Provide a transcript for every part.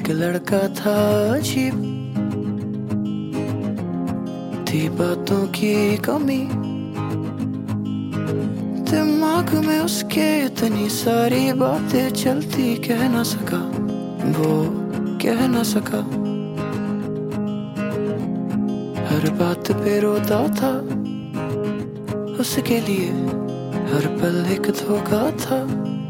एक लड़का था अजीब, थी बातों की कमी, दिमाग में उसके इतनी सारी बातें चलती, कह ना सका वो, कह ना सका। हर बात पे रोता था, उसके लिए हर पल एक धोखा था।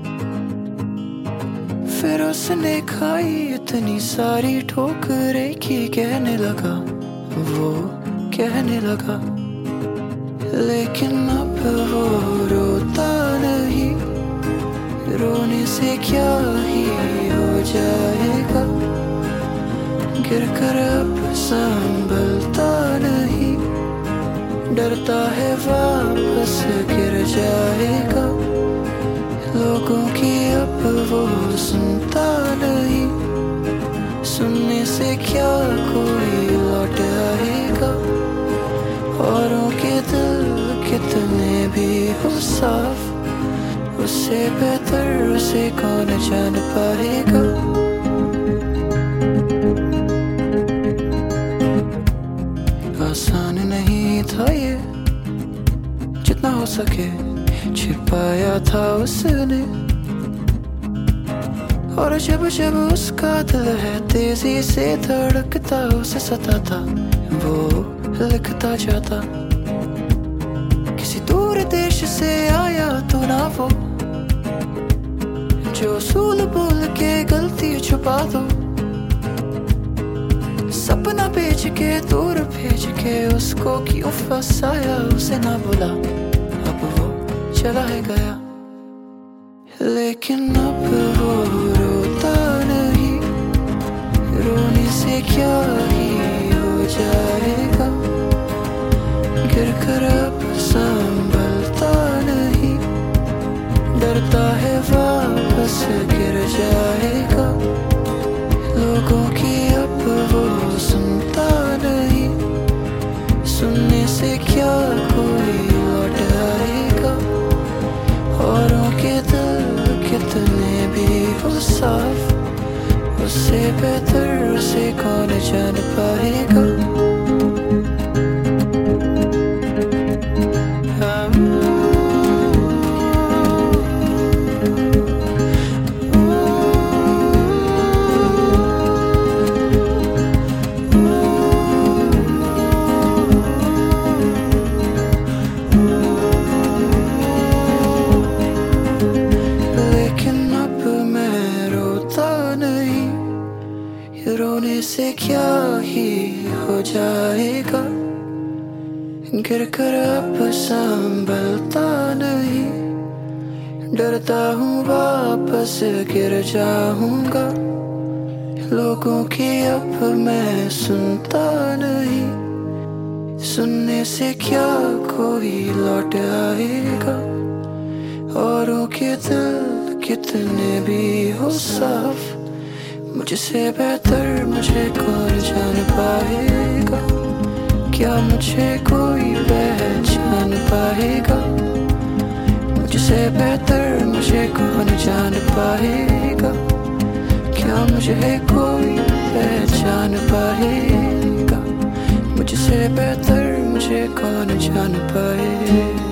फिर उसने खाई इतनी सारी ठोकरें कि कहने लगा वो, कहने लगा। लेकिन अब वो रोता नहीं, रोने से क्या ही हो जाएगा। गिर कर अब संभलता नहीं, डरता है वापस गिर जाएगा। लोगों की अब वो सुनता नहीं, सुनने से क्या कोई लौट आएगा। औरों के दिल कितने भी हो साफ, उससे बेहतर उसे कौन जान पाएगा। आसान नहीं था ये, जितना हो सके छिपाया था उसने। और जब जब उसका दिल है तेजी से धड़कता, उसे सताता वो लिखता जाता। किसी दूर देश से आया तो ना वो, जो उसूल बोल के गलती छुपा दो। सपना बेच के दूर भेज के उसको क्यों फंसाया, उसे ना बुला अब वो चला है गया। लेकिन अब वो रोता नहीं, रोने से क्या ही हो जाएगा। गिर कर अब संभलता नहीं, डरता है वापस गिर जाएगा। लोगों की अब वो सुनता नहीं, सुनने से क्या कोई लौट आएगा। औरों के दिल कितने भी हो साफ, उससे बेहतर उसे कौन जान पाएगा। रोने से क्या ही हो जाएगा। गिर कर अब संभलता नहीं, डरता हूँ वापस गिर जाऊंगा। लोगों की अब मैं सुनता नहीं, सुनने से क्या कोई लौट आएगा। औरों के दिल कितने भी हो साफ, मुझसे बेहतर मुझे कौन जान पाएगा। क्या मुझे कोई पहचान पाएगा। मुझसे बेहतर मुझे कौन जान पाएगा। क्या मुझे कोई पहचान पाएगा। मुझसे बेहतर मुझे कौन जान पाएगा।